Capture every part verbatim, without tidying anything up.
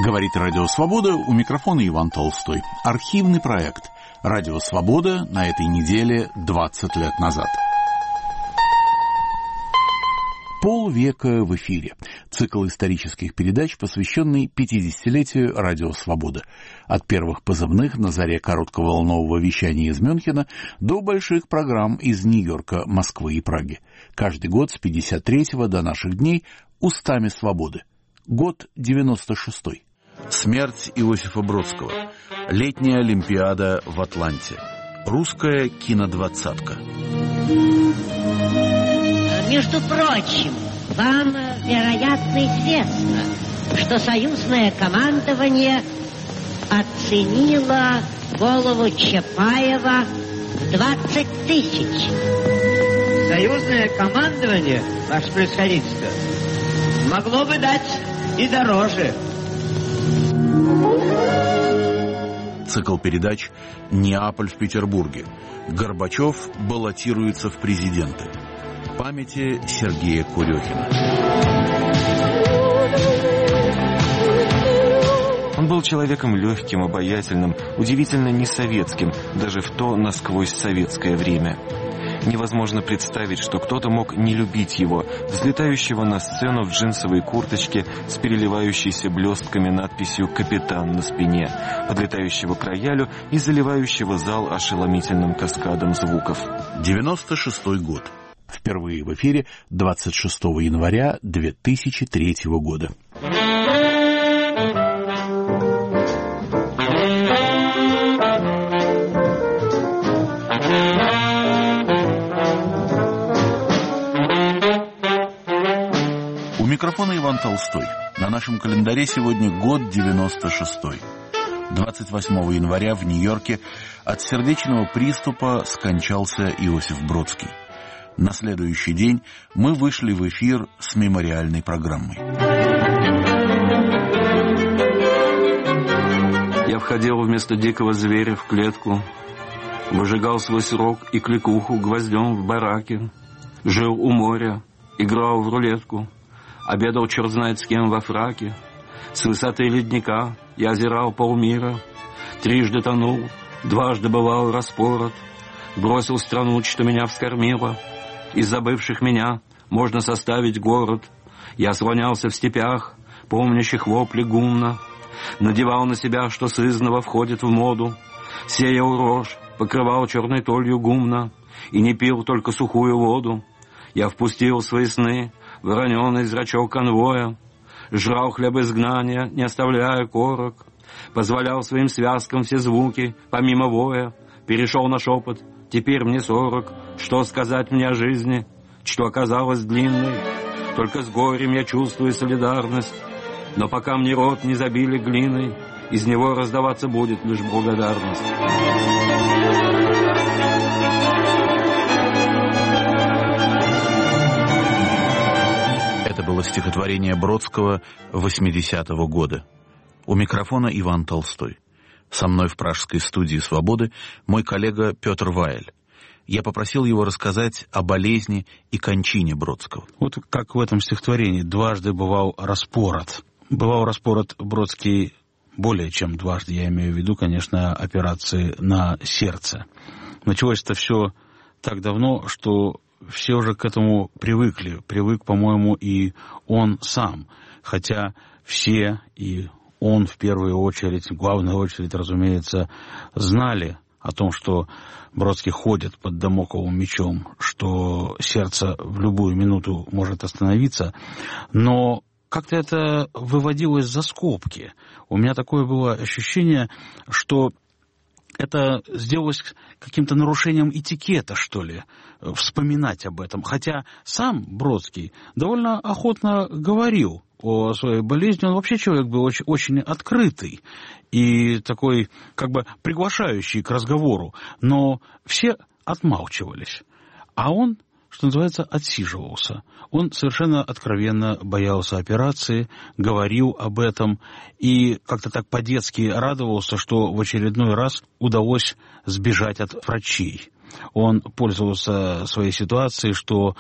Говорит Радио Свобода, у микрофона Иван Толстой. Архивный проект Радио Свобода на этой неделе двадцать лет назад. Полвека в эфире. Цикл исторических передач, посвященный пятидесятилетию Радио Свобода. От первых позывных на заре коротковолнового вещания из Мюнхена до больших программ из Нью-Йорка, Москвы и Праги. Каждый год с пятьдесят третьего до наших дней устами свободы. Год девяносто шестой. Смерть Иосифа Бродского. Летняя Олимпиада в Атланте. Русская кинодвадцатка. Между прочим, вам, вероятно, известно, что союзное командование оценило голову Чапаева в двадцать тысяч. Союзное командование, ваше превосходительство, могло бы дать и дороже. Цикл передач «Неаполь в Петербурге». Горбачев баллотируется в президенты. Памяти Сергея Курехина. Он был человеком легким, обаятельным, удивительно несоветским, даже в то насквозь советское время. Невозможно представить, что кто-то мог не любить его, взлетающего на сцену в джинсовой курточке с переливающейся блестками надписью «Капитан» на спине, подлетающего к роялю и заливающего зал ошеломительным каскадом звуков. девяносто шестой год. Впервые в эфире двадцать шестого января две тысячи третьего года. У микрофона Иван Толстой. На нашем календаре сегодня год девяносто шестой. двадцать восьмого января в Нью-Йорке от сердечного приступа скончался Иосиф Бродский. На следующий день мы вышли в эфир с мемориальной программой. Я входил вместо дикого зверя в клетку, выжигал свой срок и кликуху гвоздем в бараке, жил у моря, играл в рулетку, обедал черт знает с кем во фраке. С высоты ледника я озирал полмира, трижды тонул, дважды бывал распорот, бросил страну, что меня вскормила. Из забывших меня можно составить город. Я слонялся в степях, помнящих вопли гумна, надевал на себя, что сызнова входит в моду, сеял рожь, покрывал черной толью гумна и не пил только сухую воду. Я впустил в свои сны вороненый зрачок конвоя, жрал хлеб изгнания, не оставляя корок, позволял своим связкам все звуки, помимо воя, перешел на шепот. Теперь мне сорок, что сказать мне о жизни, что оказалось длинной. Только с горем я чувствую солидарность, но пока мне рот не забили глиной, из него раздаваться будет лишь благодарность. Это было стихотворение Бродского восьмидесятого года. У микрофона Иван Толстой. Со мной в пражской студии «Свободы» мой коллега Петр Ваэль. Я попросил его рассказать о болезни и кончине Бродского. Вот как в этом стихотворении «Дважды бывал распорот». Бывал распорот Бродский более чем дважды, я имею в виду, конечно, операции на сердце. Началось это все так давно, что все уже к этому привыкли. Привык, по-моему, и он сам. Хотя все, и он в первую очередь, в главную очередь, разумеется, знали о том, что Бродский ходит под дамокловым мечом, что сердце в любую минуту может остановиться, но как-то это выводилось за скобки. У меня такое было ощущение, что это сделалось каким-то нарушением этикета, что ли, вспоминать об этом. Хотя сам Бродский довольно охотно говорил о своей болезни. Он вообще человек был очень, очень открытый и такой, как бы, приглашающий к разговору. Но все отмалчивались. А он, что называется, отсиживался. Он совершенно откровенно боялся операции, говорил об этом и как-то так по-детски радовался, что в очередной раз удалось сбежать от врачей. Он пользовался своей ситуацией, что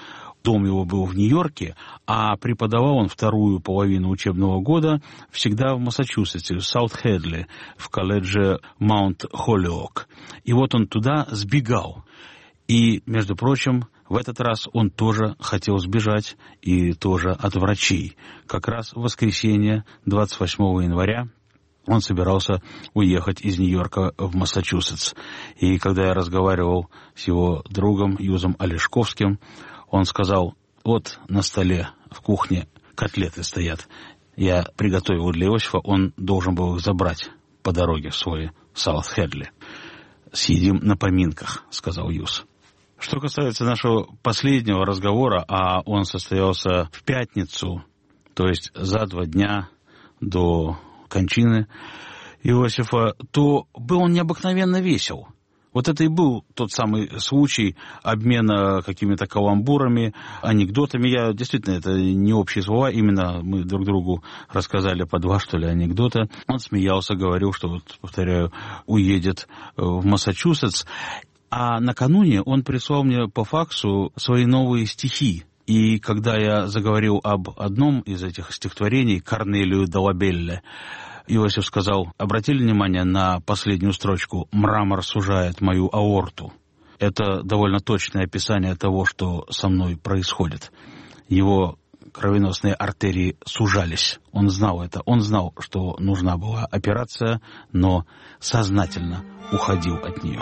дом его был в Нью-Йорке, а преподавал он вторую половину учебного года всегда в Массачусетсе, в Саут-Хедли, в колледже Маунт-Холлиок. И вот он туда сбегал. И, между прочим, в этот раз он тоже хотел сбежать, и тоже от врачей. Как раз в воскресенье, двадцать восьмого января, он собирался уехать из Нью-Йорка в Массачусетс. И когда я разговаривал с его другом Юзом Олешковским, он сказал: вот на столе в кухне котлеты стоят. Я приготовил для Иосифа, он должен был их забрать по дороге в свой Саут-Хедли. Съедим на поминках, сказал Юз. Что касается нашего последнего разговора, а он состоялся в пятницу, то есть за два дня до кончины Иосифа, то был он необыкновенно весел. Вот это и был тот самый случай обмена какими-то каламбурами, анекдотами. Я действительно, это не общие слова, именно мы друг другу рассказали по два, что ли, анекдота. Он смеялся, говорил, что, вот, повторяю, уедет в Массачусетс. А накануне он прислал мне по факсу свои новые стихи. И когда я заговорил об одном из этих стихотворений, «Корнелию де ла Белле», Иосиф сказал: обратили внимание на последнюю строчку «Мрамор сужает мою аорту». Это довольно точное описание того, что со мной происходит. Его кровеносные артерии сужались. Он знал это. Он знал, что нужна была операция, но сознательно уходил от нее.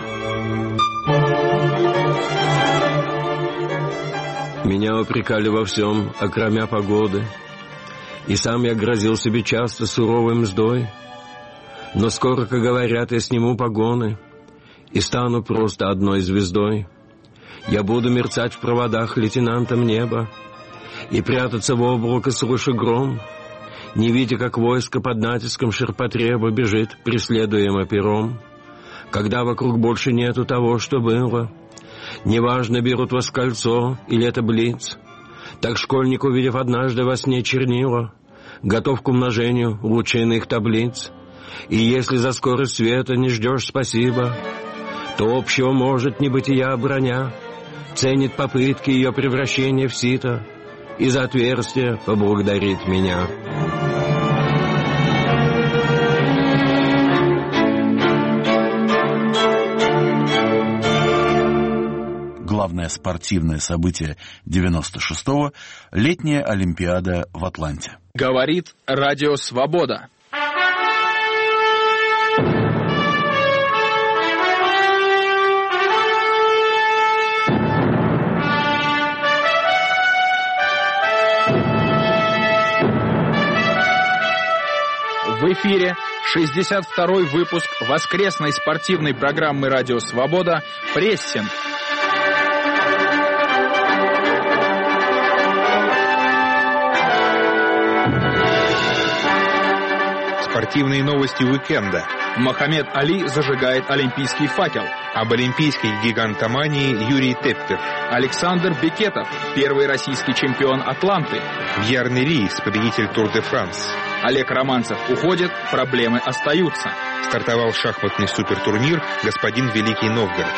Меня упрекали во всем, окромя погоды, и сам я грозил себе часто суровой мздой. Но скоро, как говорят, я сниму погоны и стану просто одной звездой. Я буду мерцать в проводах лейтенантом неба и прятаться в облако, слыша гром, не видя, как войско под натиском ширпотреба бежит, преследуемо пером. Когда вокруг больше нету того, что было, неважно, берут вас в кольцо или это блиц, так школьник, увидев однажды во сне чернила, готов к умножению лучейных таблиц. И если за скорость света не ждешь спасибо, то общего может небытия броня ценит попытки ее превращения в сито и за отверстие поблагодарит меня. Главное спортивное событие девяносто шестого — летняя Олимпиада в Атланте. Говорит Радио Свобода. В эфире шестьдесят второй выпуск воскресной спортивной программы «Радио Свобода» «Прессинг». Спортивные новости уикенда. Мохаммед Али зажигает олимпийский факел. Об олимпийской гигантомании Юрий Теппер. Александр Бекетов, первый российский чемпион Атланты. Бьярный Рис, победитель Тур-де-Франс. Олег Романцев уходит, проблемы остаются. Стартовал шахматный супертурнир «Господин Великий Новгород».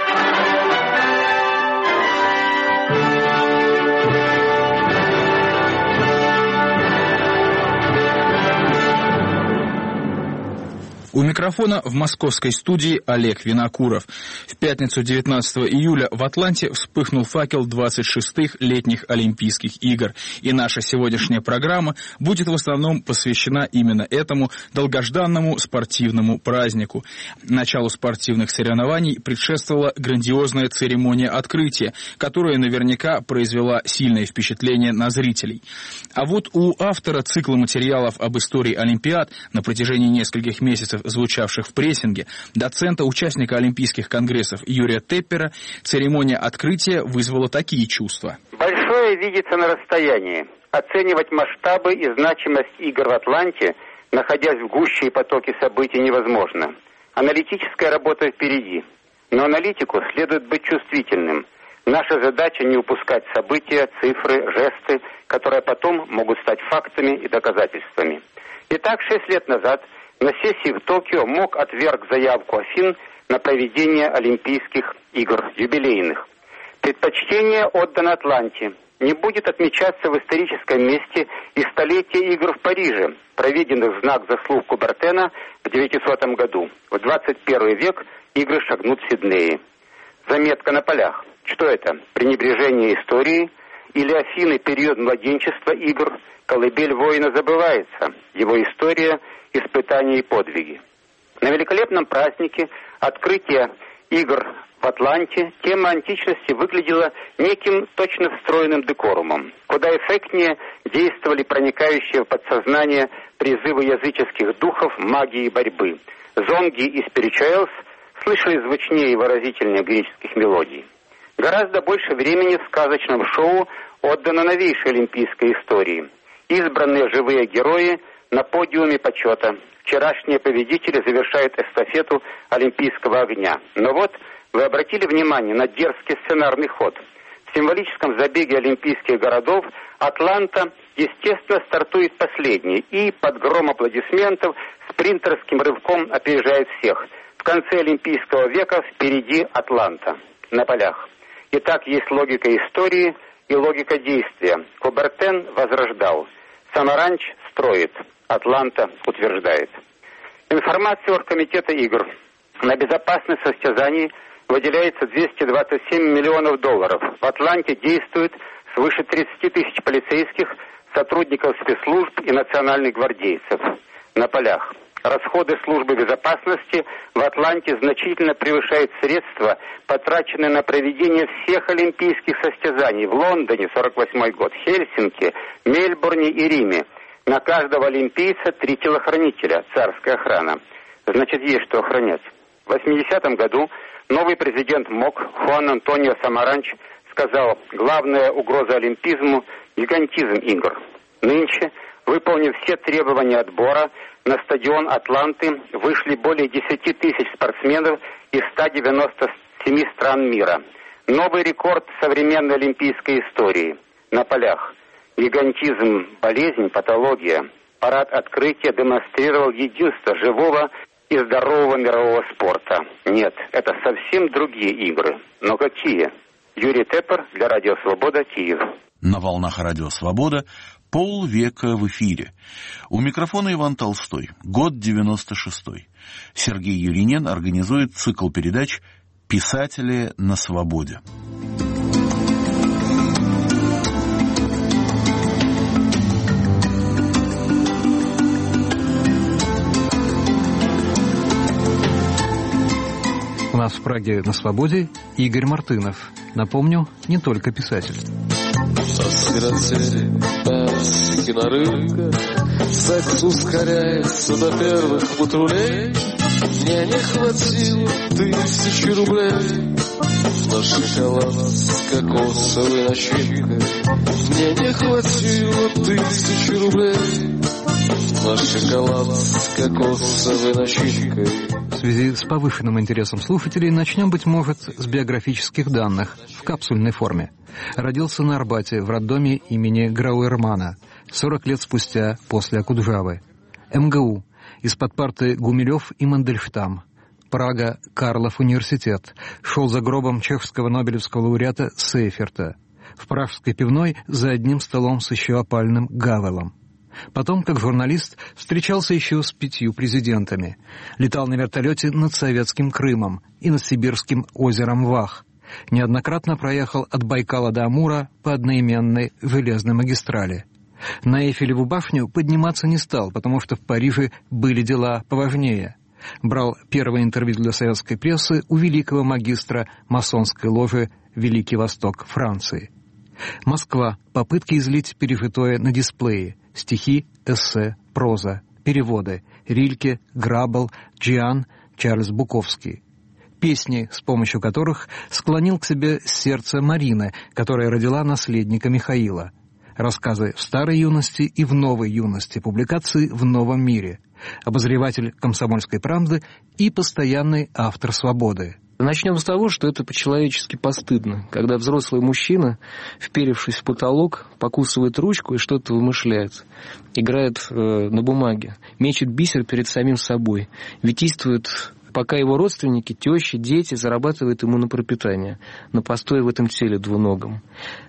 У микрофона в московской студии Олег Винокуров. В пятницу девятнадцатого июля в Атланте вспыхнул факел двадцать шестых летних Олимпийских игр. И наша сегодняшняя программа будет в основном посвящена именно этому долгожданному спортивному празднику. Началу спортивных соревнований предшествовала грандиозная церемония открытия, которая наверняка произвела сильное впечатление на зрителей. А вот у автора цикла материалов об истории Олимпиад на протяжении нескольких месяцев, звучавших в прессинге, доцента, участника Олимпийских конгрессов Юрия Теппера, церемония открытия вызвала такие чувства. Большое видится на расстоянии. Оценивать масштабы и значимость игр в Атланте, находясь в гуще и потоке событий, невозможно. Аналитическая работа впереди. Но аналитику следует быть чувствительным. Наша задача не упускать события, цифры, жесты, которые потом могут стать фактами и доказательствами. Итак, шесть лет назад на сессии в Токио МОК отверг заявку Афин на проведение Олимпийских игр юбилейных. Предпочтение отдано Атланте. не будет отмечаться в историческом месте и столетие игр в Париже, проведенных в знак заслуг Кубертена в девятисотом году. В двадцать первый век игры шагнут в Сиднее. Заметка на полях. Что это? Пренебрежение историей или Афины период младенчества игр? Колыбель воина забывается. Его история, испытания и подвиги. На великолепном празднике открытия игр в Атланте тема античности выглядела неким точно встроенным декорумом. Куда эффектнее действовали проникающие в подсознание призывы языческих духов, магии и борьбы. Зонги и спиричуэлс слышали звучнее и выразительнее греческих мелодий. Гораздо больше времени в сказочном шоу отдано новейшей олимпийской истории. Избранные живые герои на подиуме почета. Вчерашние победители завершают эстафету олимпийского огня. Но вот вы обратили внимание на дерзкий сценарный ход. В символическом забеге олимпийских городов Атланта, естественно, стартует последний и под гром аплодисментов спринтерским рывком опережает всех. В конце олимпийского века впереди Атланта на полях. Итак, есть логика истории и логика действия. Кубертен возрождал. Самаранч строит. Атланта утверждает. Информация Оргкомитета игр. На безопасность состязаний выделяется двести двадцать семь миллионов долларов. В Атланте действует свыше тридцать тысяч полицейских, сотрудников спецслужб и национальных гвардейцев. На полях. Расходы службы безопасности в Атланте значительно превышают средства, потраченные на проведение всех олимпийских состязаний в Лондоне, сорок восьмой год, Хельсинки, Мельбурне и Риме. На каждого олимпийца три телохранителя, царская охрана. Значит, есть что охранять. В восьмидесятом году новый президент МОК Хуан Антонио Самаранч сказал, главная угроза олимпизму – гигантизм игр. Нынче, выполнив все требования отбора, на стадион Атланты вышли более десяти тысяч спортсменов из ста девяноста семи стран мира. Новый рекорд современной олимпийской истории. На полях. Гигантизм, болезнь, патология. Парад открытия демонстрировал единство живого и здорового мирового спорта. Нет, это совсем другие игры. Но какие? Юрий Теппер для Радио Свобода, Киев. На волнах Радио Свобода полвека в эфире. У микрофона Иван Толстой. Год девяносто шестой. Сергей Юринен организует цикл передач «Писатели на свободе». У нас в Праге на свободе Игорь Мартынов. Напомню, не только писатель. Осиротели персики на рынках, секс ускоряется до первых патрулей. Мне не хватило тысячи рублей на шоколад с кокосовой начинкой. Мне не хватило тысячи рублей на шоколад с кокосовой начинкой. В связи с повышенным интересом слушателей начнем, быть может, с биографических данных в капсульной форме. Родился на Арбате в роддоме имени Грауэрмана сорок лет спустя после Окуджавы. МГУ. Из-под парты Гумилев и Мандельштам. Прага. Карлов университет. Шел за гробом чешского нобелевского лауреата Сейферта. В пражской пивной за одним столом с еще опальным Гавелом. Потом, как журналист, встречался еще с пятью президентами. Летал на вертолете над советским Крымом и над сибирским озером Вах. Неоднократно проехал от Байкала до Амура по одноименной железной магистрали. На Эйфелеву башню подниматься не стал, потому что в Париже были дела поважнее. Брал первое интервью для советской прессы у великого магистра масонской ложи «Великий Восток» Франции. Москва. Попытки излить пережитое на дисплее. Стихи, эссе, проза, переводы. Рильке, Грабл, Джиан, Чарльз Буковский. Песни, с помощью которых склонил к себе сердце Марины, которая родила наследника Михаила. Рассказы в старой юности и в новой юности, публикации в новом мире. Обозреватель «Комсомольской правды» и постоянный автор «Свободы». Начнем с того, что это по-человечески постыдно, когда взрослый мужчина, вперевшись в потолок, покусывает ручку и что-то вымышляет, играет э, на бумаге, мечет бисер перед самим собой, витийствует, пока его родственники, тещи, дети зарабатывают ему на пропитание, на постой в этом теле двуногом.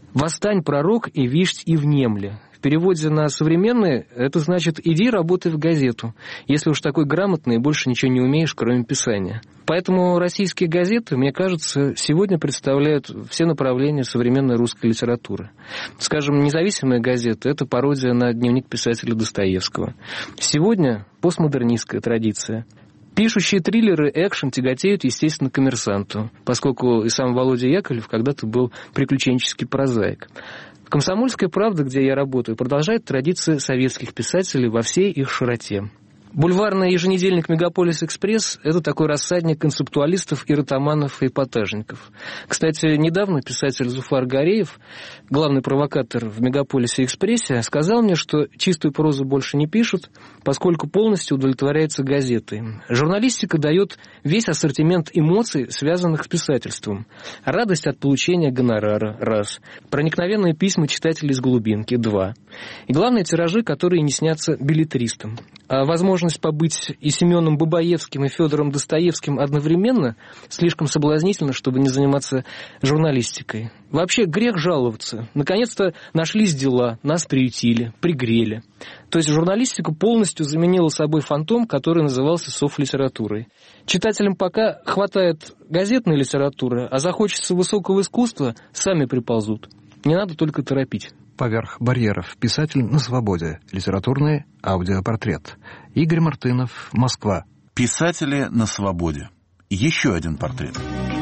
«Восстань, пророк, и вишть, и внемли». В переводе на современный это значит «иди работай в газету», если уж такой грамотный и больше ничего не умеешь, кроме писания. Поэтому российские газеты, мне кажется, сегодня представляют все направления современной русской литературы. Скажем, «Независимая газета» — это пародия на дневник писателя Достоевского. Сегодня постмодернистская традиция. Пишущие триллеры, экшен тяготеют, естественно, «Коммерсанту», поскольку и сам Володя Яковлев когда-то был приключенческий прозаик. «Комсомольская правда», где я работаю, продолжает традиции советских писателей во всей их широте. Бульварный еженедельник «Мегаполис-экспресс» — это такой рассадник концептуалистов, эротоманов и эпатажников. Кстати, недавно писатель Зуфар Гореев, главный провокатор в «Мегаполисе-экспрессе», сказал мне, что чистую прозу больше не пишут, поскольку полностью удовлетворяется газетой. Журналистика дает весь ассортимент эмоций, связанных с писательством. Радость от получения гонорара – раз. Проникновенные письма читателей из глубинки – два. И главное, тиражи, которые не снятся беллетристам. А возможность побыть и Семеном Бабаевским, и Федором Достоевским одновременно слишком соблазнительно, чтобы не заниматься журналистикой. Вообще грех жаловаться. Наконец-то нашлись дела, нас приютили, пригрели. То есть журналистика полностью заменила собой фантом, который назывался софт-литературой. Читателям пока хватает газетной литературы, а захочется высокого искусства, сами приползут. Не надо только торопить. «Поверх барьеров. Писатель на свободе. Литературный аудиопортрет». Игорь Мартынов, Москва. «Писатели на свободе». Еще один портрет.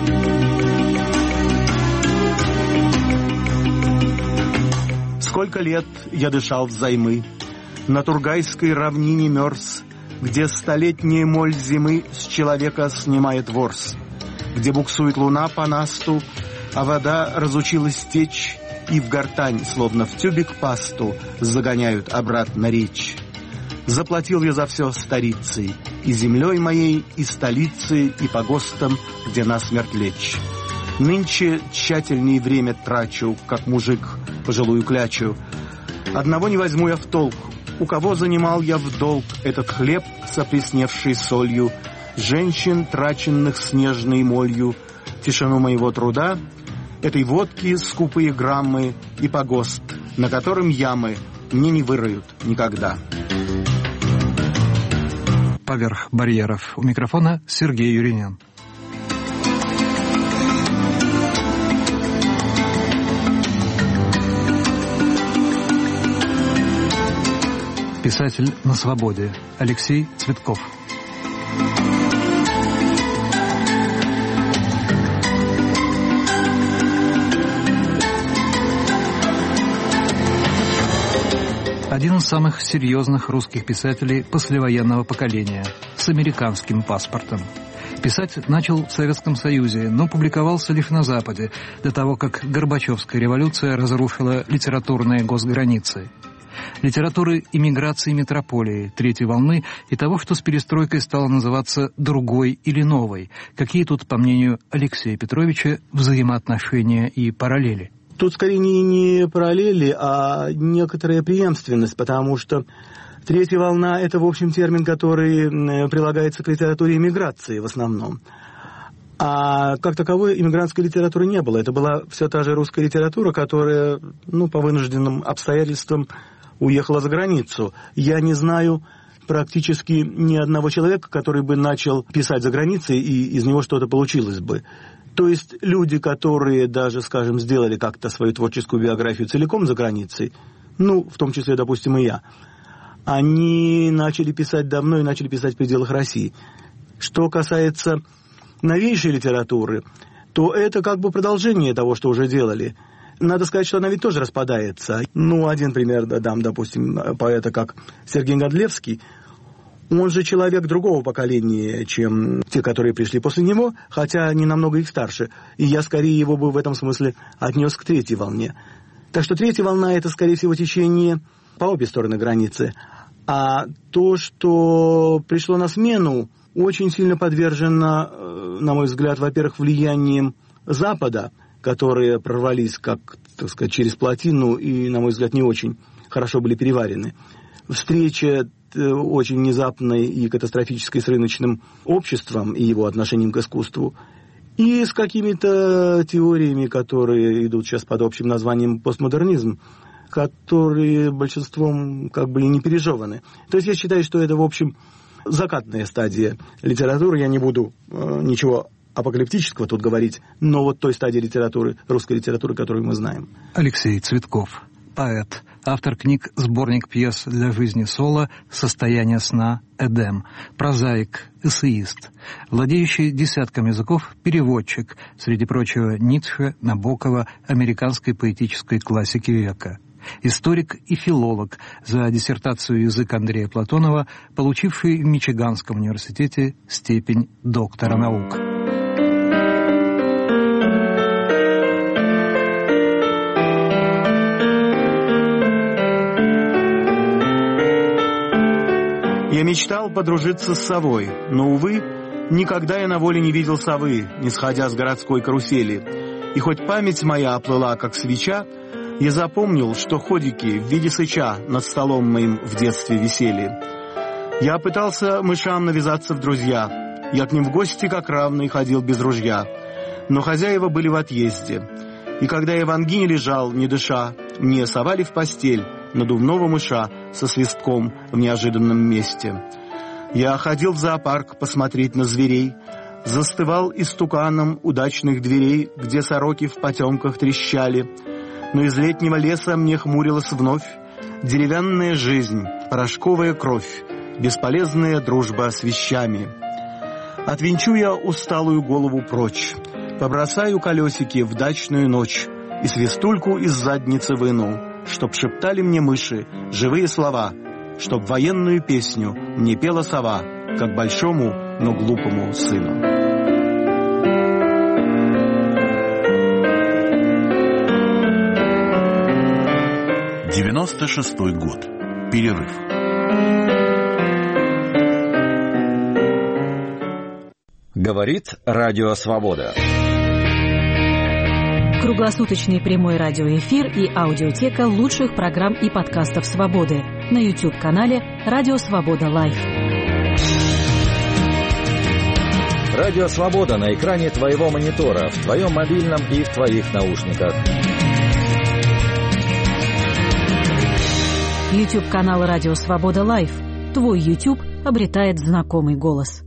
Сколько лет я дышал взаймы, на Тургайской равнине мерз, где столетняя моль зимы с человека снимает ворс, где буксует луна по насту, а вода разучилась течь, и в гортань, словно в тюбик пасту, загоняют обратно речь. Заплатил я за все старицей, и землей моей, и столицей, и погостом, где насмерть лечь. Нынче тщательнее время трачу, как мужик пожилую клячу. Одного не возьму я в толк, у кого занимал я в долг этот хлеб с опресневшей солью, женщин, траченных снежной молью, тишину моего труда, этой водки скупые граммы и погост, на котором ямы мне не выроют никогда. «Поверх барьеров». У микрофона Сергей Юринин. Писатель на свободе. Алексей Цветков. Один из самых серьезных русских писателей послевоенного поколения, с американским паспортом. Писать начал в Советском Союзе, но публиковался лишь на Западе, до того, как Горбачевская революция разрушила литературные госграницы. Литературы эмиграции метрополии, третьей волны и того, что с перестройкой стало называться «другой» или «новой». Какие тут, по мнению Алексея Петровича, взаимоотношения и параллели? Тут скорее не, не параллели, а некоторая преемственность, потому что третья волна – это, в общем, термин, который прилагается к литературе эмиграции в основном. А как таковой эмигрантской литературы не было. Это была все та же русская литература, которая, ну, по вынужденным обстоятельствам уехала за границу. Я не знаю практически ни одного человека, который бы начал писать за границей, и из него что-то получилось бы. То есть люди, которые даже, скажем, сделали как-то свою творческую биографию целиком за границей, ну, в том числе, допустим, и я, они начали писать давно и начали писать в пределах России. Что касается новейшей литературы, то это как бы продолжение того, что уже делали. Надо сказать, что она ведь тоже распадается. Ну, один пример дам, допустим, поэта, как Сергей Годлевский. Он же человек другого поколения, чем те, которые пришли после него, хотя не намного их старше. И я скорее его бы в этом смысле отнес к третьей волне. Так что третья волна – это, скорее всего, течение по обе стороны границы. А то, что пришло на смену, очень сильно подвержено, на мой взгляд, во-первых, влиянием Запада, которые прорвались, как, так сказать, через плотину и, на мой взгляд, не очень хорошо были переварены. Встреча очень внезапной и катастрофической с рыночным обществом и его отношением к искусству. и с какими-то теориями, которые идут сейчас под общим названием постмодернизм, которые большинством как бы и не пережеваны. То есть я считаю, что это, в общем, закатная стадия литературы. Я не буду э, ничего апокалиптического тут говорить, но вот той стадии литературы, русской литературы, которую мы знаем. Алексей Цветков, поэт, автор книг «Сборник пьес для жизни соло», «Состояние сна», «Эдем», прозаик, эссеист, владеющий десятком языков, переводчик, среди прочего Ницше, Набокова, американской поэтической классики века. Историк и филолог, за диссертацию «Язык» Андрея Платонова, получивший в Мичиганском университете степень доктора наук. Я мечтал подружиться с совой, но, увы, никогда я на воле не видел совы, не сходя с городской карусели. И хоть память моя оплыла, как свеча, я запомнил, что ходики в виде сыча над столом моим в детстве висели. Я пытался мышам навязаться в друзья, я к ним в гости как равный ходил без ружья, но хозяева были в отъезде. И когда я в ангине лежал, не дыша, мне совали в постель надувного мыша со свистком в неожиданном месте. Я ходил в зоопарк посмотреть на зверей, застывал истуканом удачных дверей, где сороки в потемках трещали. Но из летнего леса мне хмурилась вновь деревянная жизнь, порошковая кровь, бесполезная дружба с вещами. Отвинчу я усталую голову прочь, побросаю колесики в дачную ночь и свистульку из задницы выну, чтоб шептали мне мыши живые слова, чтоб военную песню мне пела сова, как большому, но глупому сыну. девяносто шестой год. Перерыв. Говорит Радио Свобода. Круглосуточный прямой радиоэфир и аудиотека лучших программ и подкастов «Свободы» на YouTube-канале «Радио Свобода Лайв». Радио Свобода на экране твоего монитора, в твоем мобильном и в твоих наушниках. YouTube-канал «Радио Свобода Лайв». Твой YouTube обретает знакомый голос.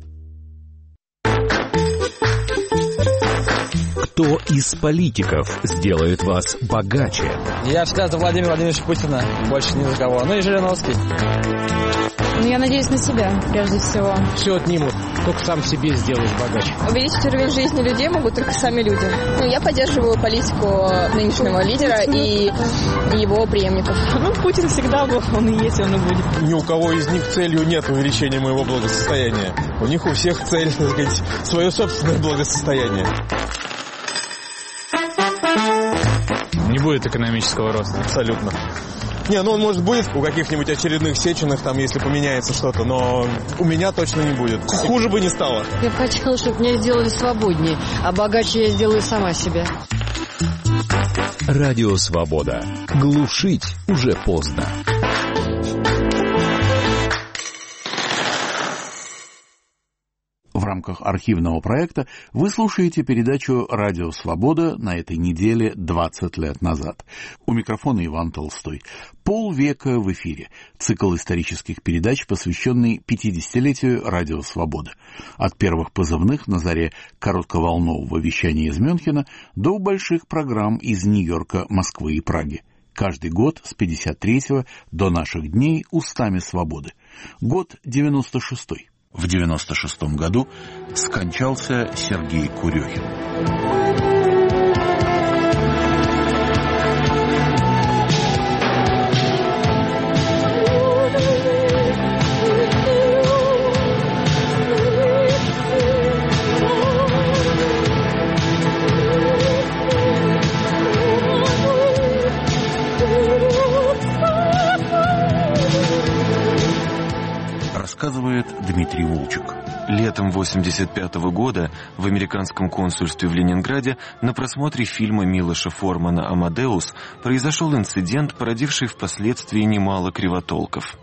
Кто из политиков сделает вас богаче? Я всегда за Владимира Владимировича Путина, больше ни за кого. Ну и Жириновский. Ну, я надеюсь на себя, прежде всего. Все отнимут, только сам себе сделаешь богаче. Увеличить уровень жизни людей могут только сами люди. Ну, я поддерживаю политику нынешнего лидера и его преемников. Ну, Путин всегда был, он и есть, он и будет. Ни у кого из них целью нет увеличения моего благосостояния. У них у всех цель, так сказать, свое собственное благосостояние. Не будет экономического роста. Абсолютно. Не, ну он, может, будет у каких-нибудь очередных Сеченых, там, если поменяется что-то, но у меня точно не будет. Хуже бы не стало. Я бы хотела, чтобы меня сделали свободнее, а богаче я сделаю сама себя. Радио Свобода. Глушить уже поздно. В рамках архивного проекта вы слушаете передачу «Радио Свобода» на этой неделе двадцать лет назад. У микрофона Иван Толстой. Полвека в эфире. Цикл исторических передач, посвященный пятидесятилетию «Радио Свобода». От первых позывных на заре коротковолнового вещания из Мюнхена до больших программ из Нью-Йорка, Москвы и Праги. Каждый год с пятьдесят третьего до наших дней устами свободы. Год девяносто шестой. В девяносто шестом году скончался Сергей Курехин. Рассказывает Дмитрий Волчек. Летом восемьдесят пятого года в американском консульстве в Ленинграде на просмотре фильма Милоша Формана «Амадеус» произошел инцидент, породивший впоследствии немало кривотолков.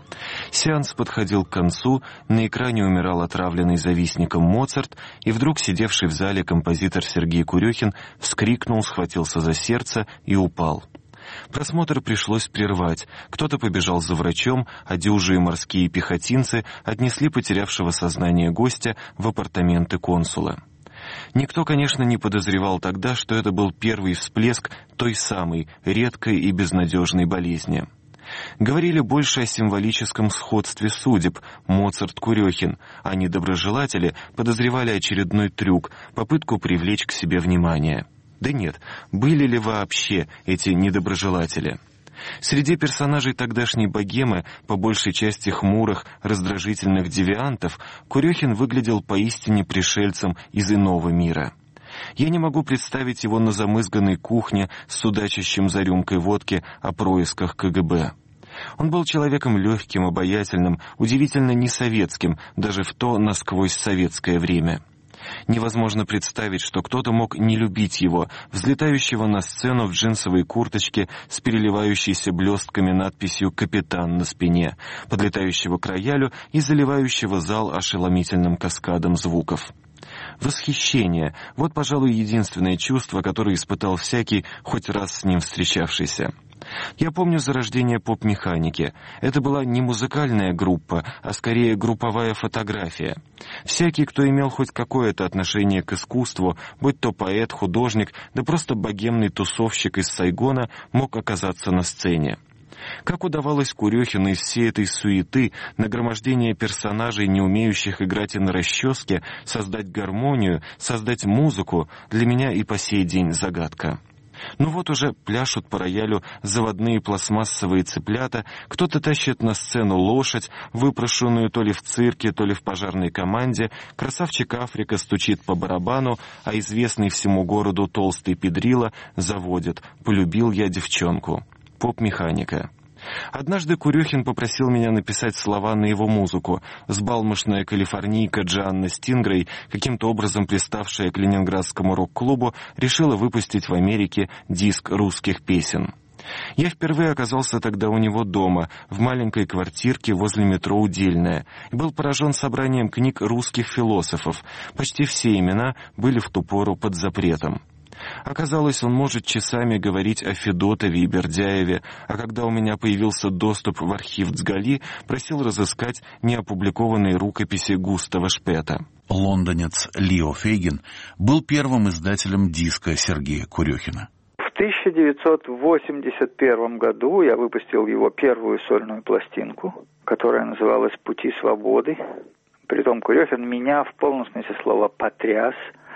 Сеанс подходил к концу, на экране умирал отравленный завистником Моцарт, и вдруг сидевший в зале композитор Сергей Курехин вскрикнул, схватился за сердце и упал. Просмотр пришлось прервать. Кто-то побежал за врачом, а дюжие морские пехотинцы отнесли потерявшего сознание гостя в апартаменты консула. Никто, конечно, не подозревал тогда, что это был первый всплеск той самой редкой и безнадежной болезни. Говорили больше о символическом сходстве судеб Моцарт-Курехин, а недоброжелатели подозревали очередной трюк, попытку привлечь к себе внимание. Да нет, были ли вообще эти недоброжелатели? Среди персонажей тогдашней богемы, по большей части хмурых, раздражительных девиантов, Курехин выглядел поистине пришельцем из иного мира. Я не могу представить его на замызганной кухне с судачащим за рюмкой водки о происках ка гэ бэ. Он был человеком легким, обаятельным, удивительно несоветским, даже в то насквозь советское время. Невозможно представить, что кто-то мог не любить его, взлетающего на сцену в джинсовой курточке с переливающейся блестками надписью «Капитан» на спине, подлетающего к роялю и заливающего зал ошеломительным каскадом звуков. Восхищение — вот, пожалуй, единственное чувство, которое испытал всякий, хоть раз с ним встречавшийся. Я помню зарождение поп-механики. Это была не музыкальная группа, а скорее групповая фотография. Всякий, кто имел хоть какое-то отношение к искусству, будь то поэт, художник, да просто богемный тусовщик из Сайгона, мог оказаться на сцене. Как удавалось Курехину из всей этой суеты, нагромождения персонажей, не умеющих играть и на расческе, создать гармонию, создать музыку, для меня и по сей день загадка. Ну вот уже пляшут по роялю заводные пластмассовые цыплята, кто-то тащит на сцену лошадь, выпрошенную то ли в цирке, то ли в пожарной команде, красавчик Африка стучит по барабану, а известный всему городу толстый педрила заводит «Полюбил я девчонку». Поп-механика. Однажды Курехин попросил меня написать слова на его музыку. Взбалмошная калифорнийка Джоанна Стингрей, каким-то образом приставшая к ленинградскому рок-клубу, решила выпустить в Америке диск русских песен. Я впервые оказался тогда у него дома, в маленькой квартирке возле метро Удельная, и был поражен собранием книг русских философов. Почти все имена были в ту пору под запретом. Оказалось, он может часами говорить о Федотове и Бердяеве, а когда у меня появился доступ в архив Цгали, просил разыскать неопубликованные рукописи Густава Шпета. Лондонец Лио Фейгин был первым издателем диска Сергея Курехина. В тысяча девятьсот восемьдесят первом году я выпустил его первую сольную пластинку, которая называлась «Пути свободы». Притом Курехин меня в полном смысле слова потряс.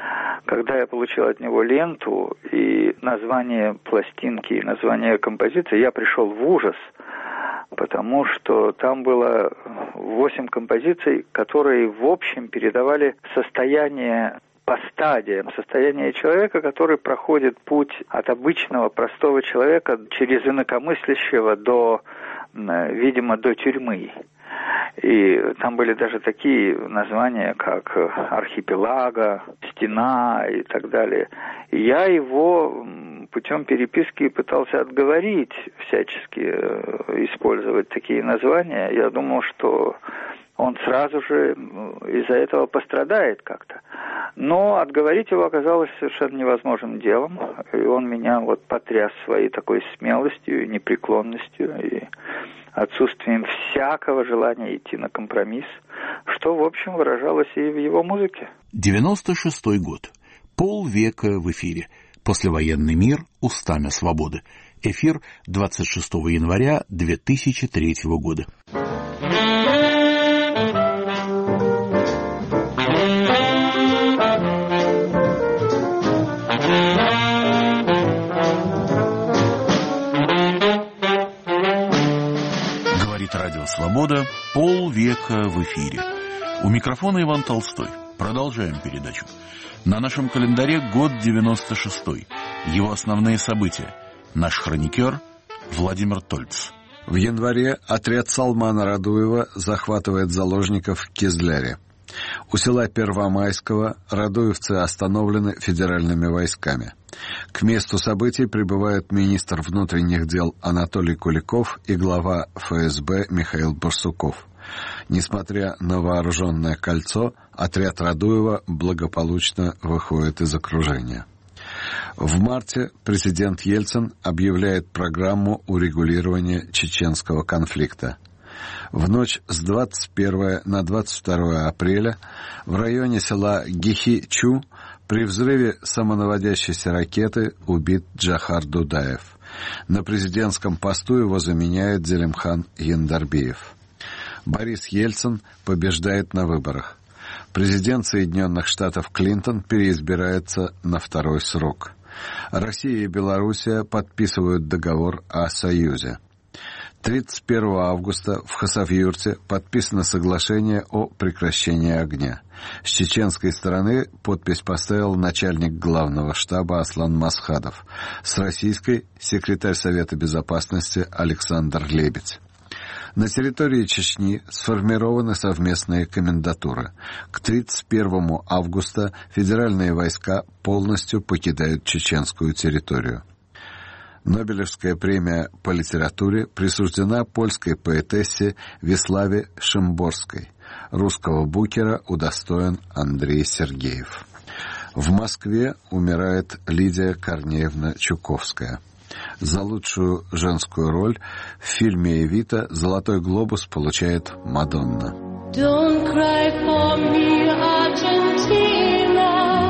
Когда я получил от него ленту и название пластинки, и название композиции, я пришел в ужас, потому что там было восемь композиций, которые в общем передавали состояние по стадиям, состояние человека, который проходит путь от обычного простого человека через инакомыслящего до, видимо, до тюрьмы. И там были даже такие названия, как «Архипелага», «Стена» и так далее. И я его путем переписки пытался отговорить всячески использовать такие названия. Я думал, что он сразу же из-за этого пострадает как-то. Но отговорить его оказалось совершенно невозможным делом. И он меня вот потряс своей такой смелостью и непреклонностью, и отсутствием всякого желания идти на компромисс, что, в общем, выражалось и в его музыке. девяносто шестой год. Полвека в эфире. Послевоенный мир устами свободы. Эфир двадцать шестого января две тысячи третьего года. Радио «Свобода». Полвека в эфире. У микрофона Иван Толстой. Продолжаем передачу. На нашем календаре год девяносто шестой. Его основные события. Наш хроникер Владимир Тольц. В январе отряд Салмана Радуева захватывает заложников в Кизляре. У села Первомайского радуевцы остановлены федеральными войсками. К месту событий прибывают министр внутренних дел Анатолий Куликов и глава эф эс бэ Михаил Барсуков. Несмотря на вооруженное кольцо, отряд Радуева благополучно выходит из окружения. В марте президент Ельцин объявляет программу урегулирования чеченского конфликта. В ночь с двадцать первого на двадцать второе апреля в районе села Гихи-Чу при взрыве самонаводящейся ракеты убит Джохар Дудаев. На президентском посту его заменяет Зелимхан Яндарбиев. Борис Ельцин побеждает на выборах. Президент Соединенных Штатов Клинтон переизбирается на второй срок. Россия и Белоруссия подписывают договор о союзе. тридцать первого августа в Хасавюрте подписано соглашение о прекращении огня. С чеченской стороны подпись поставил начальник главного штаба Аслан Масхадов. С российской — секретарь Совета Безопасности Александр Лебедь. На территории Чечни сформированы совместные комендатуры. К тридцать первому августа федеральные войска полностью покидают чеченскую территорию. Нобелевская премия по литературе присуждена польской поэтессе Виславе Шимборской. Русского букера удостоен Андрей Сергеев. В Москве умирает Лидия Корнеевна Чуковская. За лучшую женскую роль в фильме «Эвита» «Золотой глобус» получает Мадонна. Don't cry for me, Argentina.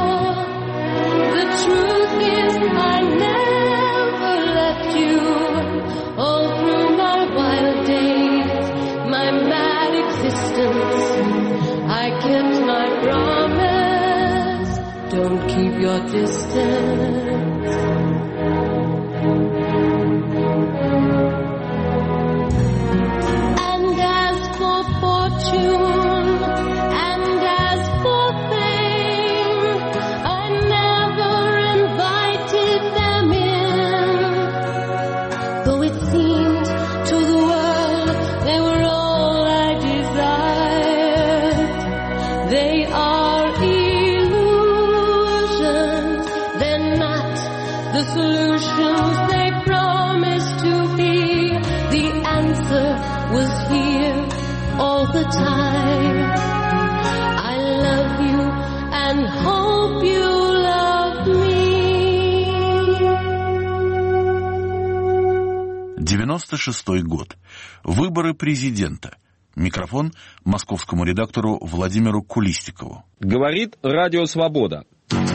The truth is I never left you. All through my wild days, my mad existence, I kept my promise. Don't keep your distance. And as for fortune, and as for fame, I never invited them in. Though it seemed to the world they were all I desired. They are illusions, they're not the solutions they promised to be. The answer was here all the time. I love you and hope you love me. девяносто шестой год. Выборы президента. Микрофон московскому редактору Владимиру Кулистикову. Говорит Радио Свобода.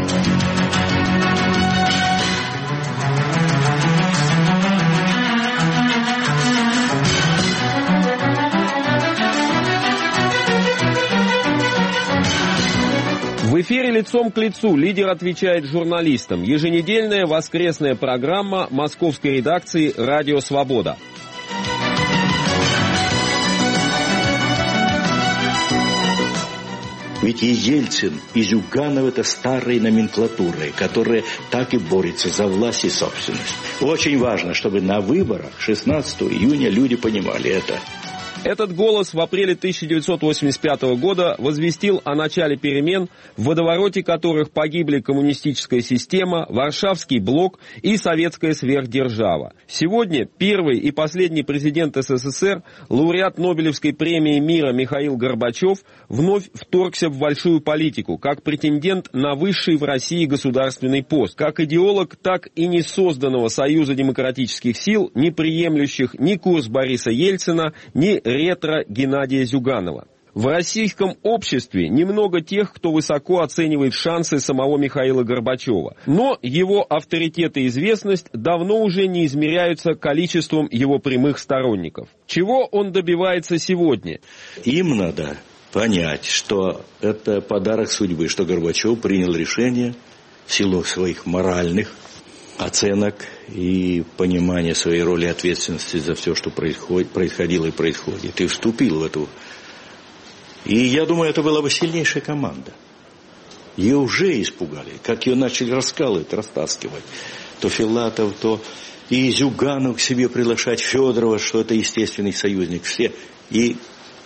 В эфире «Лицом к лицу» лидер отвечает журналистам. Еженедельная воскресная программа московской редакции «Радио Свобода». Ведь и Ельцин, и Зюганов — это старые номенклатуры, которые так и борются за власть и собственность. Очень важно, чтобы на выборах шестнадцатого июня люди понимали это. Этот голос в апреле тысяча девятьсот восемьдесят пятого года возвестил о начале перемен, в водовороте которых погибли коммунистическая система, Варшавский блок и советская сверхдержава. Сегодня первый и последний президент эс эс эс эр, лауреат Нобелевской премии мира Михаил Горбачев, вновь вторгся в большую политику, как претендент на высший в России государственный пост, как идеолог так и не созданного Союза демократических сил, не приемлющих ни курс Бориса Ельцина, ни ретро Геннадия Зюганова. В российском обществе немного тех, кто высоко оценивает шансы самого Михаила Горбачева. Но его авторитет и известность давно уже не измеряются количеством его прямых сторонников. Чего он добивается сегодня? Им надо понять, что это подарок судьбы, что Горбачев принял решение в силу своих моральных оценок и понимания своей роли и ответственности за все, что происходит, происходило и происходит. И вступил в эту. И я думаю, это была бы сильнейшая команда. Ее уже испугали, как ее начали раскалывать, растаскивать. То Филатов, то и Зюганов к себе приглашать, Федорова, что это естественный союзник. Все. И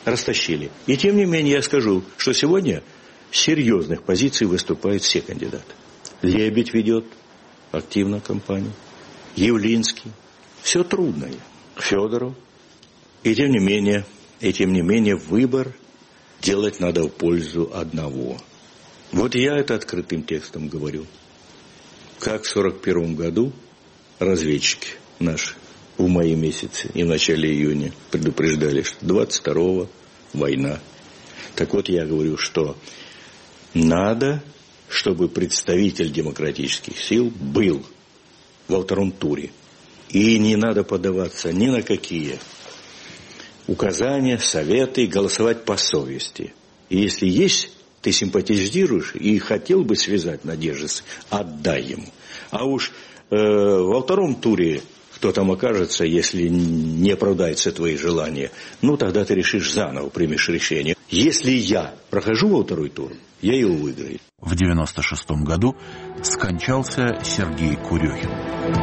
растащили. И тем не менее я скажу, что сегодня с серьезных позиций выступают все кандидаты. Лебедь ведет активно кампанию, Явлинский. Все трудное. Федоров. И тем не менее, и тем не менее выбор делать надо в пользу одного. Вот я это открытым текстом говорю. Как в сорок первом году разведчики наши в мае месяце и в начале июня предупреждали, что двадцать второго война. Так вот я говорю, что надо, чтобы представитель демократических сил был во втором туре. И не надо поддаваться ни на какие указания, советы, голосовать по совести. И если есть, ты симпатизируешь и хотел бы связать Надежды, отдай ему. А уж э, во втором туре кто там окажется, если не оправдаются твои желания, ну тогда ты решишь заново, примешь решение. Если я прохожу во второй тур, я его выиграю. В девяносто шестом году скончался Сергей Курехин.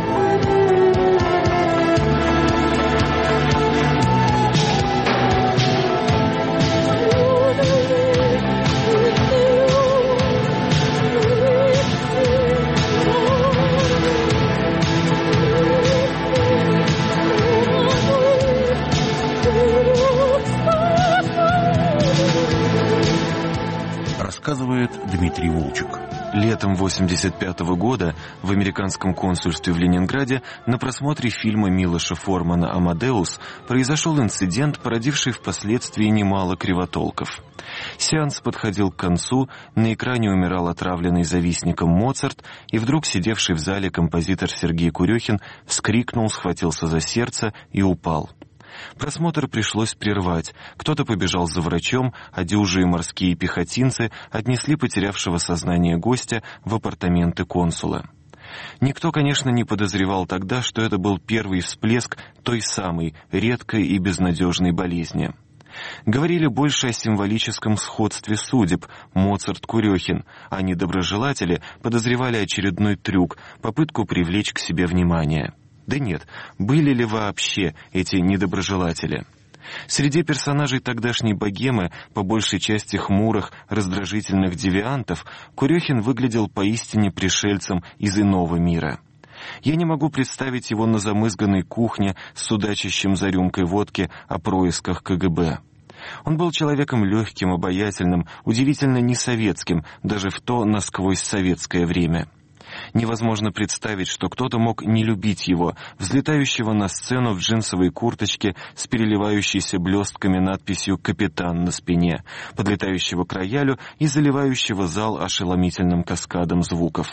Рассказывает Дмитрий Волчек. Летом восемьдесят пятого года в американском консульстве в Ленинграде на просмотре фильма Милоша Формана «Амадеус» произошел инцидент, породивший впоследствии немало кривотолков. Сеанс подходил к концу, на экране умирал отравленный завистником Моцарт, и вдруг сидевший в зале композитор Сергей Курехин вскрикнул, схватился за сердце и упал. Просмотр пришлось прервать. Кто-то побежал за врачом, а дюжие морские пехотинцы отнесли потерявшего сознание гостя в апартаменты консула. Никто, конечно, не подозревал тогда, что это был первый всплеск той самой редкой и безнадежной болезни. Говорили больше о символическом сходстве судеб Моцарт-Курехин, а недоброжелатели подозревали очередной трюк, попытку привлечь к себе внимание. Да нет, были ли вообще эти недоброжелатели? Среди персонажей тогдашней богемы, по большей части хмурых, раздражительных девиантов, Курехин выглядел поистине пришельцем из иного мира. Я не могу представить его на замызганной кухне с судачащим за рюмкой водки о происках ка гэ бэ. Он был человеком легким, обаятельным, удивительно несоветским, даже в то насквозь советское время. Невозможно представить, что кто-то мог не любить его, взлетающего на сцену в джинсовой курточке с переливающейся блестками надписью «Капитан» на спине, подлетающего к роялю и заливающего зал ошеломительным каскадом звуков.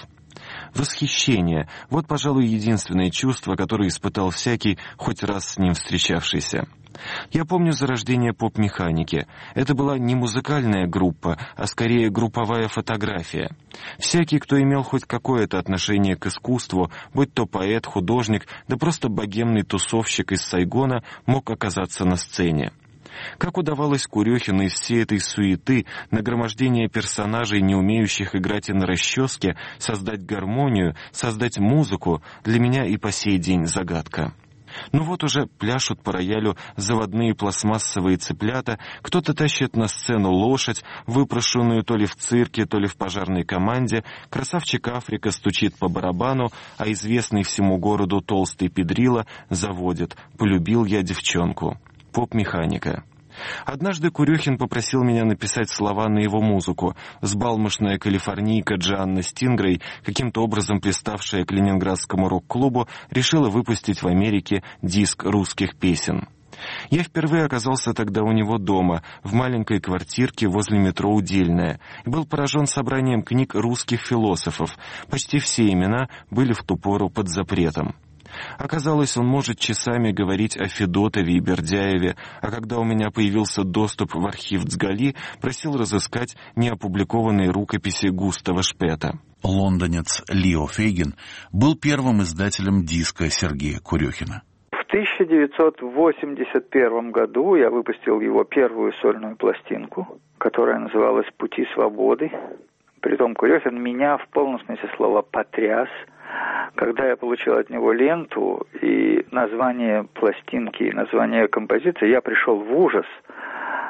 Восхищение — вот, пожалуй, единственное чувство, которое испытал всякий, хоть раз с ним встречавшийся. Я помню зарождение поп-механики. Это была не музыкальная группа, а скорее групповая фотография. Всякий, кто имел хоть какое-то отношение к искусству, будь то поэт, художник, да просто богемный тусовщик из Сайгона, мог оказаться на сцене. Как удавалось Курехину из всей этой суеты, нагромождения персонажей, не умеющих играть и на расческе, создать гармонию, создать музыку, для меня и по сей день загадка. Ну вот уже пляшут по роялю заводные пластмассовые цыплята, кто-то тащит на сцену лошадь, выпрошенную то ли в цирке, то ли в пожарной команде, красавчик Африка стучит по барабану, а известный всему городу толстый педрила заводит «Полюбил я девчонку». Поп-механика. Однажды Курехин попросил меня написать слова на его музыку. Взбалмошная калифорнийка Джоанна Стингрей, каким-то образом приставшая к ленинградскому рок-клубу, решила выпустить в Америке диск русских песен. Я впервые оказался тогда у него дома, в маленькой квартирке возле метро Удельная, и был поражен собранием книг русских философов. Почти все имена были в ту пору под запретом. Оказалось, он может часами говорить о Федотове и Бердяеве, а когда у меня появился доступ в архив Цгали, просил разыскать неопубликованные рукописи Густава Шпета. Лондонец Лио Фейгин был первым издателем диска Сергея Курехина. В тысяча девятьсот восемьдесят первом году я выпустил его первую сольную пластинку, которая называлась «Пути свободы». Притом Курехин меня в полном смысле слова потряс. Когда я получил от него ленту и название пластинки, и название композиции, я пришел в ужас.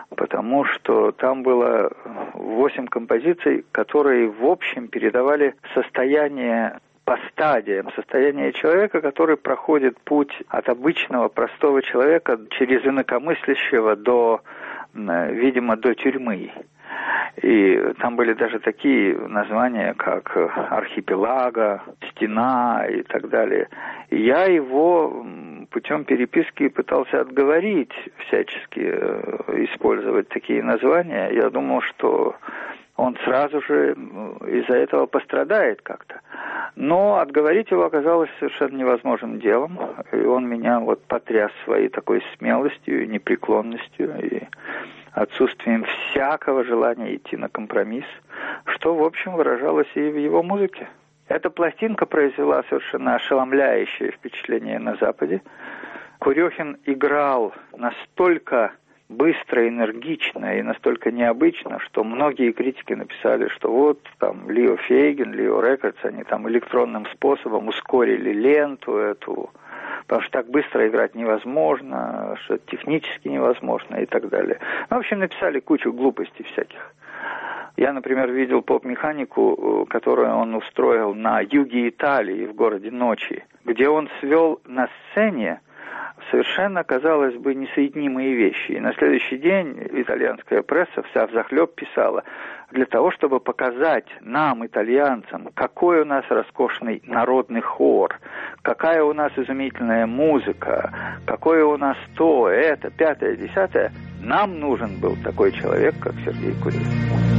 потому что там было восемь композиций, которые в общем передавали состояние по стадиям, состояние человека, который проходит путь от обычного простого человека через инакомыслящего до, видимо, до тюрьмы. И там были даже такие названия, как «Архипелага», «Стена» и так далее. И я его путем переписки пытался отговорить всячески использовать такие названия. Я думал, что он сразу же из-за этого пострадает как-то. Но отговорить его оказалось совершенно невозможным делом. И он меня вот потряс своей такой смелостью и непреклонностью, и отсутствием всякого желания идти на компромисс, что, в общем, выражалось и в его музыке. Эта пластинка произвела совершенно ошеломляющее впечатление на Западе. Курехин играл настолько быстро, энергично и настолько необычно, что многие критики написали, что вот там Лио Фейгин, Лио Рекордс, они там электронным способом ускорили ленту эту, потому что так быстро играть невозможно, что технически невозможно и так далее. Ну, в общем, написали кучу глупостей всяких. Я, например, видел поп-механику, которую он устроил на юге Италии, в городе Ночи, где он свел на сцене совершенно, казалось бы, несоединимые вещи. И на следующий день итальянская пресса вся взахлеб писала: для того, чтобы показать нам, итальянцам, какой у нас роскошный народный хор, какая у нас изумительная музыка, какое у нас то, это, пятое, десятое, нам нужен был такой человек, как Сергей Курехин.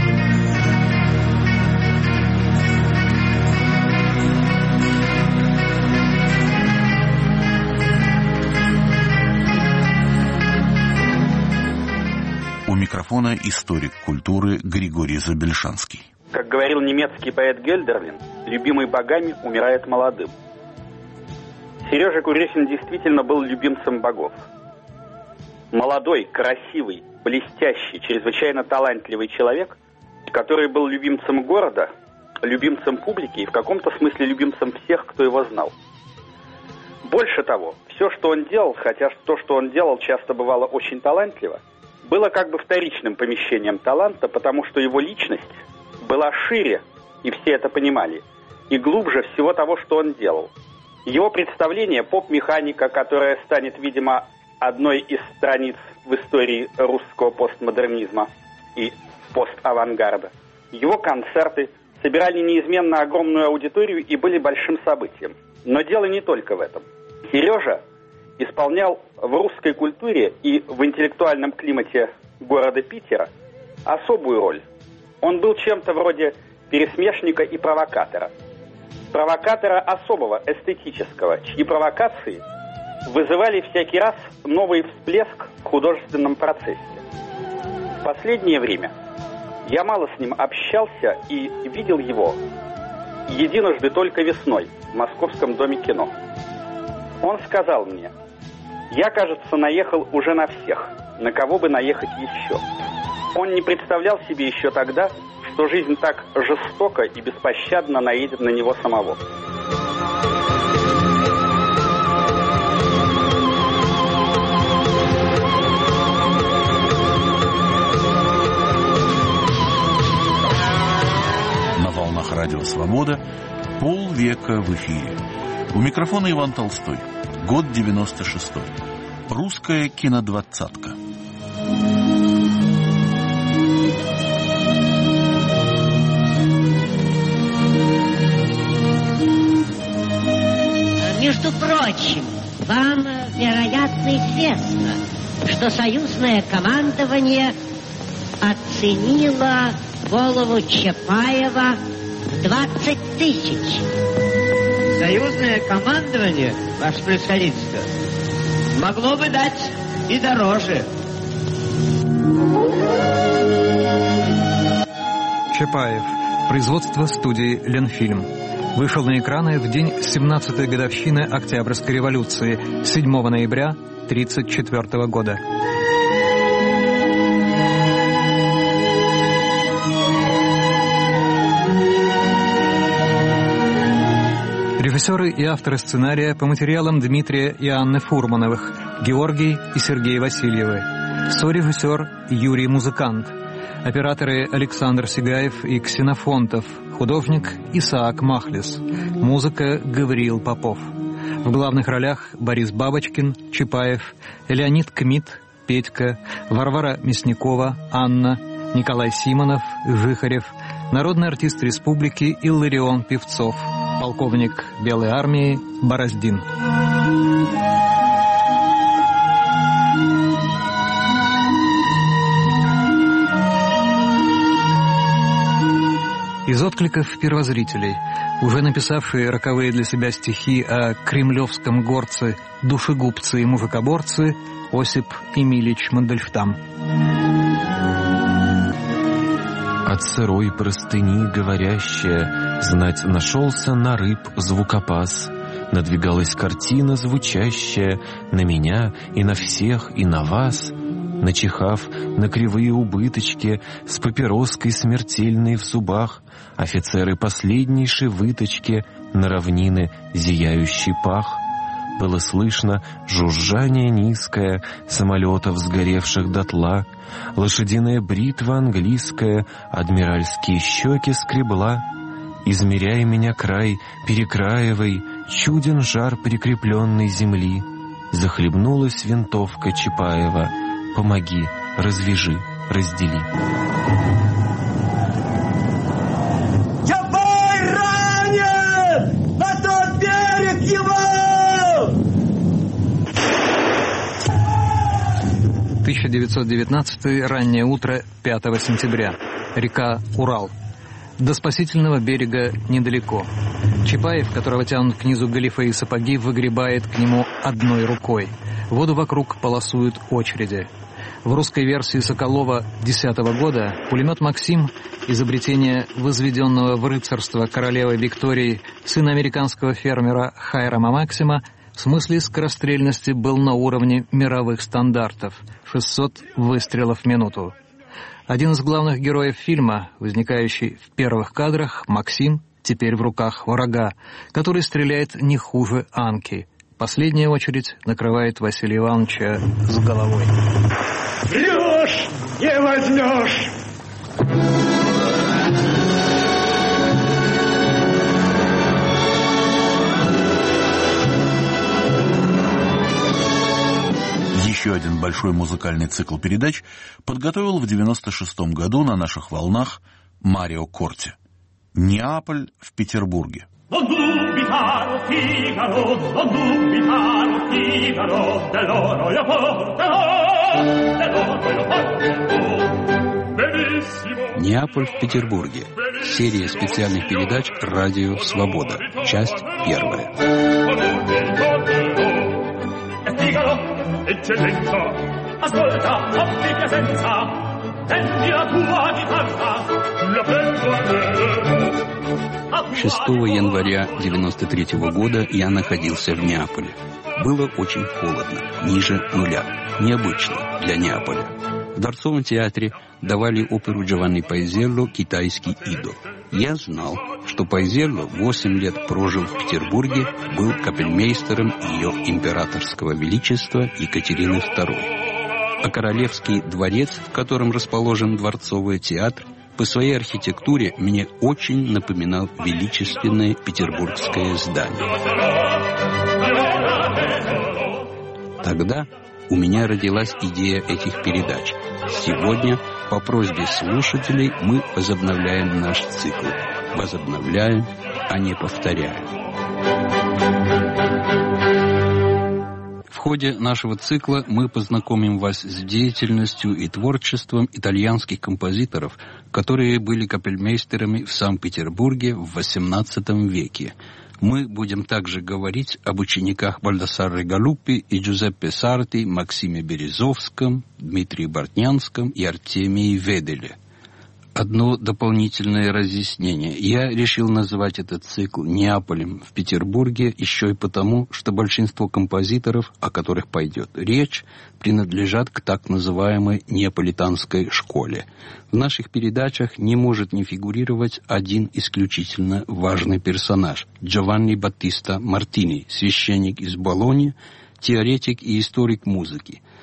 У микрофона историк культуры Григорий Забельшанский. Как говорил немецкий поэт Гельдерлин, любимый богами умирает молодым. Сережа Курехин действительно был любимцем богов. Молодой, красивый, блестящий, чрезвычайно талантливый человек, который был любимцем города, любимцем публики и в каком-то смысле любимцем всех, кто его знал. Больше того, все, что он делал, хотя то, что он делал, часто бывало очень талантливо, было как бы вторичным помещением таланта, потому что его личность была шире, и все это понимали, и глубже всего того, что он делал. Его представление «Поп-механика», которая станет, видимо, одной из страниц в истории русского постмодернизма и пост-авангарда, его концерты собирали неизменно огромную аудиторию и были большим событием. Но дело не только в этом. Сережа исполнял в русской культуре и в интеллектуальном климате города Питера особую роль. Он был чем-то вроде пересмешника и провокатора. Провокатора особого, эстетического, чьи провокации вызывали всякий раз новый всплеск в художественном процессе. В последнее время я мало с ним общался и видел его единожды только весной в Московском доме кино. Он сказал мне: «Я, кажется, наехал уже на всех, на кого бы наехать еще». Он не представлял себе еще тогда, что жизнь так жестоко и беспощадно наедет на него самого. На волнах Радио Свобода полвека в эфире. У микрофона Иван Толстой. Год девяносто шестой. Русская кинодвадцатка. Между прочим, вам, вероятно, известно, что союзное командование оценило голову Чапаева в двадцать тысяч. Союзное командование, ваше превосходительство, могло бы дать и дороже. Чапаев. Производство студии «Ленфильм». Вышел на экраны в день семнадцатой годовщины Октябрьской революции, седьмого ноября тысяча девятьсот тридцать четвёртого года. Режиссеры и авторы сценария по материалам Дмитрия и Анны Фурмановых, Георгий и Сергей Васильевы. Сорежиссер Юрий Музыкант. Операторы Александр Сигаев и Ксенофонтов. Художник Исаак Махлис. Музыка Гавриил Попов. В главных ролях Борис Бабочкин, Чапаев, Леонид Кмит, Петька, Варвара Мясникова, Анна, Николай Симонов, Жихарев, народный артист республики Илларион Певцов, полковник Белой армии Бороздин. Из откликов первозрителей, уже написавшие роковые для себя стихи о кремлевском горце, душегубце и мужикоборце, Осип Эмильич Мандельштам. От сырой простыни говорящая, знать нашелся на рыб звукопас. Надвигалась картина звучащая на меня и на всех, и на вас. Начихав на кривые убыточки, с папироской смертельной в зубах, офицеры последнейшей выточки на равнины зияющий пах. Было слышно жужжание низкое самолетов, сгоревших дотла, лошадиная бритва английская адмиральские щеки скребла. Измеряя меня край перекраивай, чуден жар прикрепленной земли. Захлебнулась винтовка Чапаева. Помоги, развяжи, раздели. Чапай ранен! На тот берег его! тысяча девятьсот девятнадцатый. Раннее утро пятого сентября. Река Урал. До спасительного берега недалеко. Чапаев, которого тянут к низу галифе и сапоги, выгребает к нему одной рукой. Воду вокруг полосуют очереди. В русской версии Соколова десятого года пулемет «Максим», изобретение возведенного в рыцарство королевы Виктории сына американского фермера Хайрама Максима, в смысле скорострельности был на уровне мировых стандартов — шестьсот выстрелов в минуту. Один из главных героев фильма, возникающий в первых кадрах, Максим, теперь в руках врага, который стреляет не хуже Анки. Последняя очередь накрывает Василия Ивановича с головой. Врешь, не возьмешь! Еще один большой музыкальный цикл передач подготовил в девяносто шестом году на наших волнах Марио Корти. «Неаполь в Петербурге». Non dubitaro, Figaro, non dubitaro, Figaro, dell'oro io porterò, dell'oro io porterò. Benissimo. Неаполь в Петербурге. Серия специальных передач «Радио Свобода». Часть первая. Figaro, eccellenza, ascolta, offri presenza, tendi la tua chitarra, la prendo a te. шестого января девяносто третьего года я находился в Неаполе. Было очень холодно, ниже нуля. Необычно для Неаполя. В Дворцовом театре давали оперу Джованни Пайзелло «Китайский идол». Я знал, что Пайзелло восемь лет прожил в Петербурге, был капельмейстером ее императорского величества Екатерины второй. А Королевский дворец, в котором расположен Дворцовый театр, по своей архитектуре мне очень напоминал величественное петербургское здание. Тогда у меня родилась идея этих передач. Сегодня, по просьбе слушателей, мы возобновляем наш цикл. Возобновляем, а не повторяем. В ходе нашего цикла мы познакомим вас с деятельностью и творчеством итальянских композиторов, которые были капельмейстерами в Санкт-Петербурге в восемнадцатом веке. Мы будем также говорить об учениках Бальдасарре Галуппи и Джузеппе Сарти, Максиме Березовском, Дмитрии Бортнянском и Артемии Веделе. Одно дополнительное разъяснение. Я решил назвать этот цикл «Неаполем в Петербурге» еще и потому, что большинство композиторов, о которых пойдет речь, принадлежат к так называемой неаполитанской школе. В наших передачах не может не фигурировать один исключительно важный персонаж – Джованни Баттиста Мартини, священник из Болоньи, теоретик и историк музыки.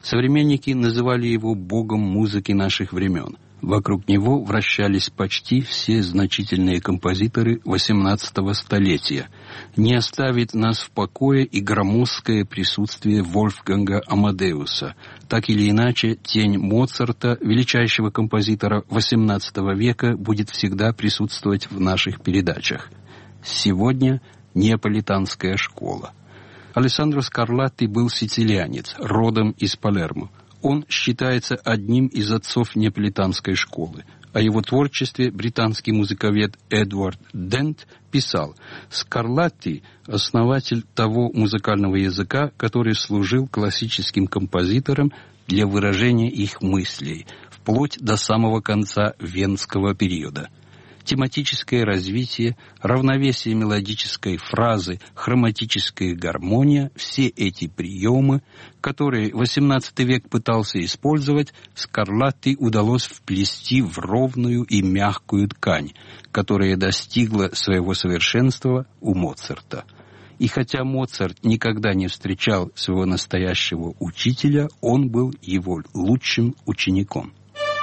Современники называли его богом музыки наших времен. Вокруг него вращались почти все значительные композиторы восемнадцатого столетия. Не оставит нас в покое и громоздкое присутствие Вольфганга Амадеуса. Так или иначе, тень Моцарта, величайшего композитора восемнадцатого века, будет всегда присутствовать в наших передачах. Сегодня неаполитанская школа. Алессандро Скарлатти был сицилианец, родом из Палермо. Он считается одним из отцов неаполитанской школы. О его творчестве британский музыковед Эдвард Дент писал: «Скарлатти – основатель того музыкального языка, который служил классическим композиторам для выражения их мыслей, вплоть до самого конца венского периода». Тематическое развитие, равновесие мелодической фразы, хроматическая гармония – все эти приемы, которые восемнадцатый век пытался использовать, Скарлатти удалось вплести в ровную и мягкую ткань, которая достигла своего совершенства у Моцарта. И хотя Моцарт никогда не встречал своего настоящего учителя, он был его лучшим учеником.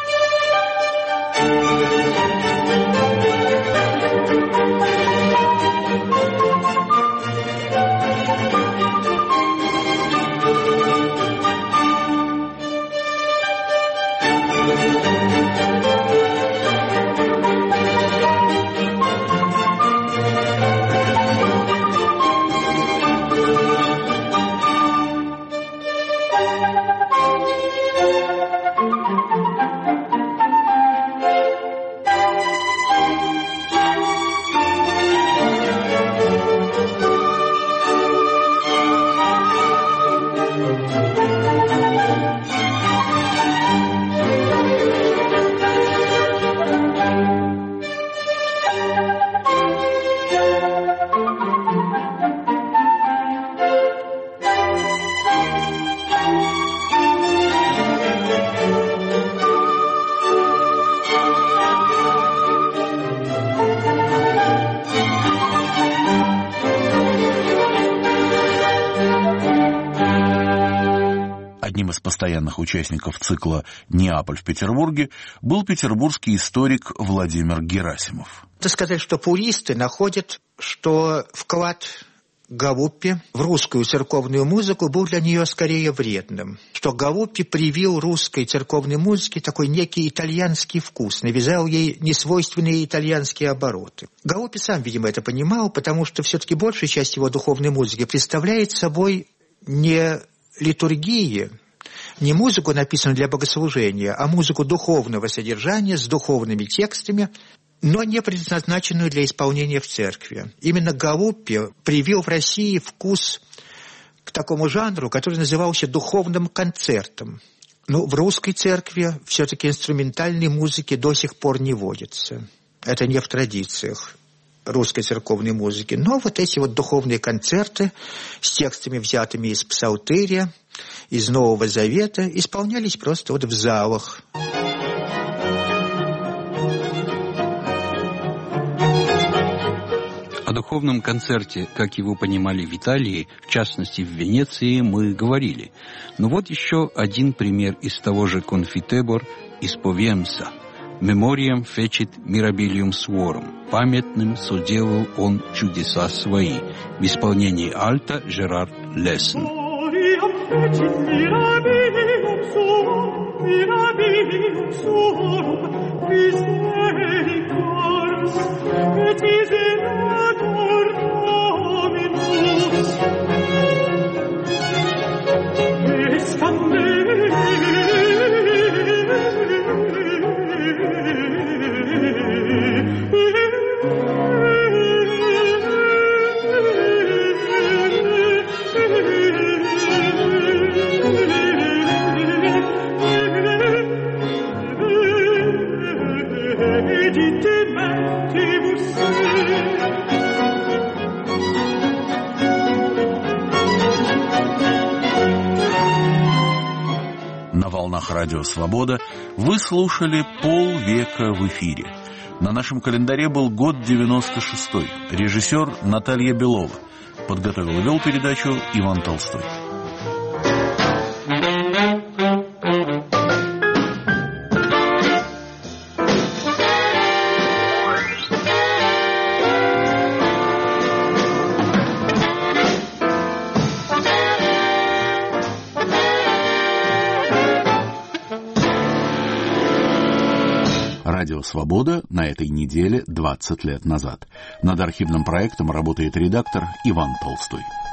Постоянных участников цикла «Неаполь в Петербурге» был петербургский историк Владимир Герасимов. Надо сказать, что пуристы находят, что вклад Галуппи в русскую церковную музыку был для нее скорее вредным. Что Галуппи привил русской церковной музыке такой некий итальянский вкус, навязал ей несвойственные итальянские обороты. Галуппи сам, видимо, это понимал, потому что все-таки большая часть его духовной музыки представляет собой не литургии, не музыку, написанную для богослужения, а музыку духовного содержания с духовными текстами, но не предназначенную для исполнения в церкви. Именно Галуппи привил в России вкус к такому жанру, который назывался духовным концертом. Но в русской церкви все-таки инструментальной музыки до сих пор не водится. Это не в традициях русской церковной музыки. Но вот эти вот духовные концерты с текстами, взятыми из псалтыря, из Нового Завета, исполнялись просто вот в залах. О духовном концерте, как его понимали в Италии, в частности в Венеции, мы говорили. Но вот еще один пример из того же «Конфитебор» из Повемса. «Мемориям фечит мирабилиум суорум». Памятным соделал он чудеса свои. В исполнении альта Жерар Лессен. Fecit mirabilium suum, mirabilium suum, misericors, et miserator Dominus. Escande На волнах радио «Свобода» вы слушали «Полвека в эфире». На нашем календаре был год девяносто шестой. Режиссер Наталья Белова. Подготовил и вел передачу Иван Толстой. Радио «Свобода» на этой неделе двадцать лет назад. Над архивным проектом работает редактор Иван Толстой.